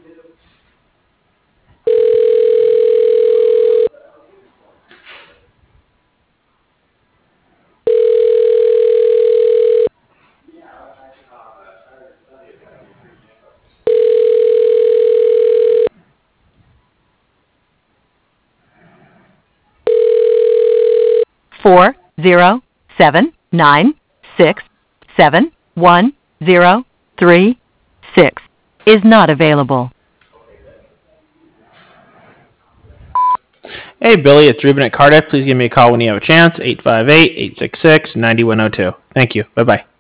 407-967-1036 is not available. Hey, Billy, it's Ruben at Cardiff. Please give me a call when you have a chance, 858-866-9102. Thank you. Bye-bye.